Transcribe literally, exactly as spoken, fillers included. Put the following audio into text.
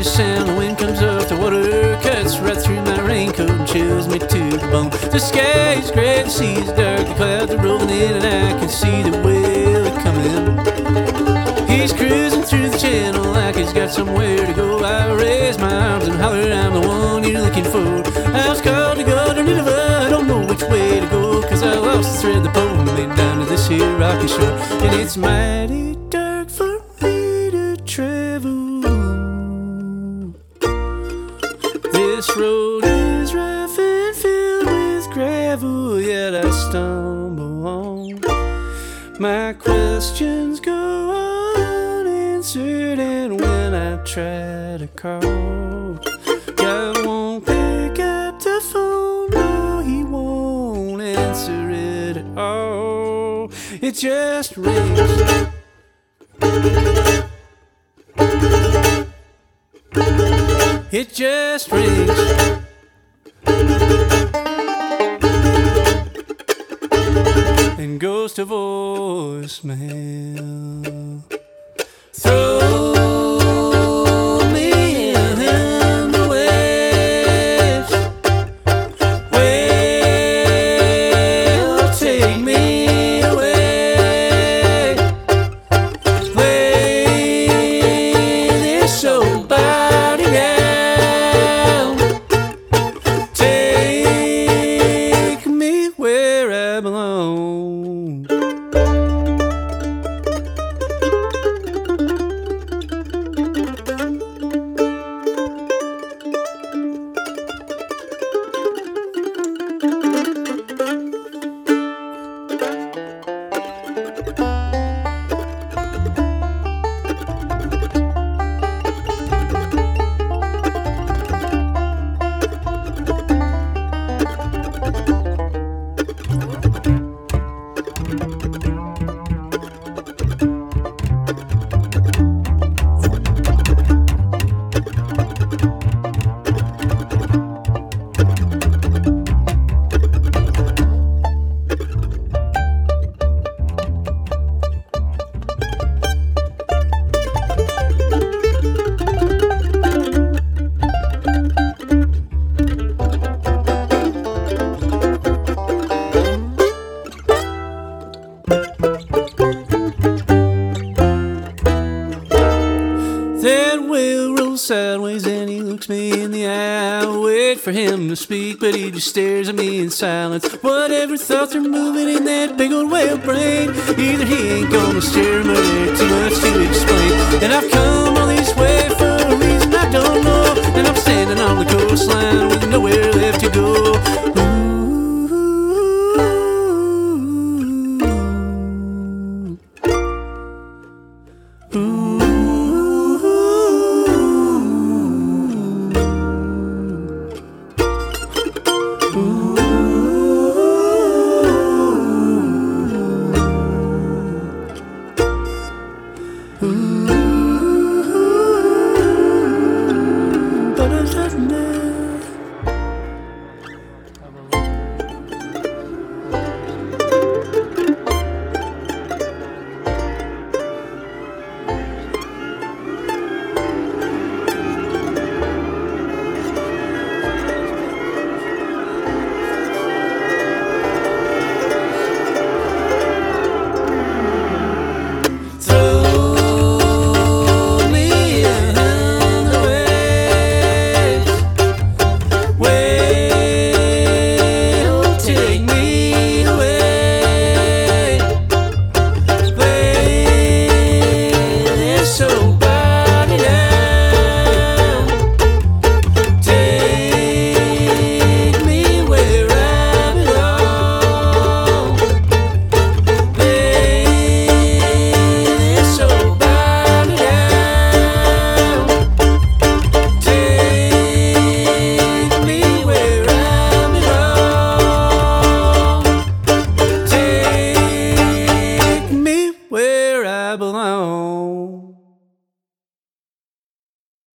just sound. The wind comes up, the water cuts right through my raincoat and chills me to the bone. The sky is gray, the sea is dark, the clouds are rolling in, and I can see the whale coming. He's cruising through the channel like he's got somewhere to go. I raise my arms and holler, I'm the one you're looking for. I was called to go to Nineveh, I don't know which way to go, 'cause I lost the thread of the pole and made down to this here rocky shore. And it's mighty dark for me to travel. This road is rough and filled with gravel, yet I stumble on. My questions go unanswered, and when I try to call, God won't pick up the phone. No, he won't answer it at all. It just rings. It just rings. And goes to voicemail. Throw me in the waves. Well, take me away. Lay this old body down. Take me where I belong. That whale rolls sideways and he looks me in the eye. I wait for him to speak, but he just stares at me in silence. Whatever thoughts are moving in that big old whale brain, either he ain't gonna steer him or there's too much to explain. And I've come all this way for a reason I don't know, and I'm standing on the coastline with nowhere left to go.